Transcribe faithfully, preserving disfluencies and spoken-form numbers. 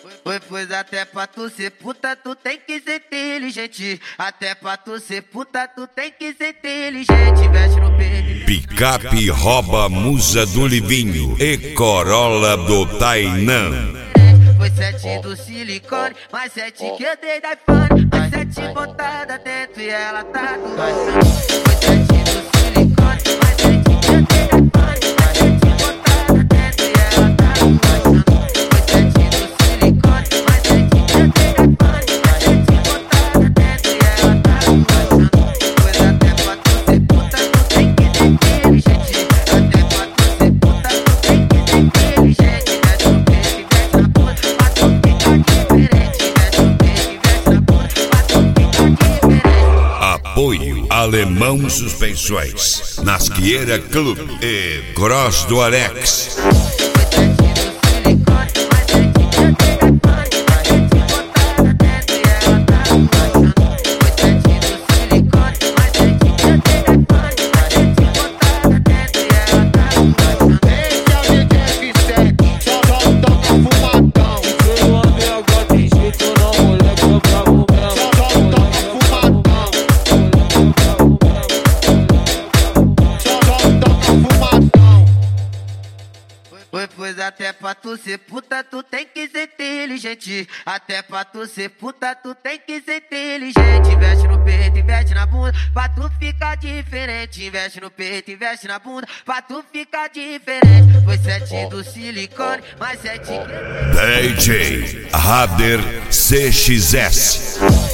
Pois, pois até pra tu ser puta, tu tem que ser inteligente. Até pra tu ser puta, tu tem que ser inteligente. Veste no peito. Picape rouba musa do Livinho e Corolla do Tainã. Foi sete do silicone, mais sete que eu dei da iPhone. Mais sete botada dentro e ela tá do iPhone. Foi sete do silicone, mais sete que eu dei da iPhone. Mais sete botada dentro e ela tá do iPhone. Foi sete do silicone, mais sete que eu dei da iPhone. Mais sete botada dentro e ela tá do iPhone. Pois até pra tu ser puta, tu tem que ser inteligente. Até pra tu ser puta, tu tem que ser inteligente. Veste o peito e veste na bunda. Apoio Alemão Suspensões, Nasqueira Clube e Cross do Alex. Pois, pois até pra tu ser puta, tu tem que ser inteligente. Até pra tu ser puta, tu tem que ser inteligente. Investe no peito, investe na bunda, pra tu ficar diferente. Investe no peito, investe na bunda, pra tu ficar diferente. Foi sete do silicone, mais sete que... D J Rader C X S.